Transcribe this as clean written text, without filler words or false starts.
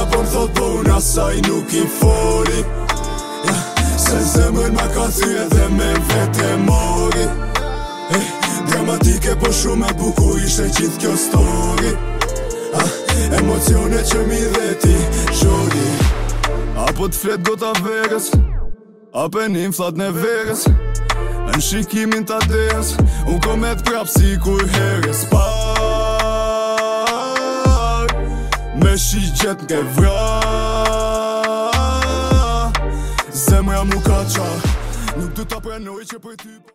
po m'thot po unë asaj nuk I foli Se zemrën ma ka thyre dhe me vete mori Dramatike po shumë e bukur ishte gjithë kjo story Emocione që mi dhe ti shori Apo t'flet gota verës Ape nimflat në verës Në shikimin t'a derës Unë komet prap si kur herës Par Me shigjet nge vra Zemra mu ka qa Nuk du t'a pranoj që për ty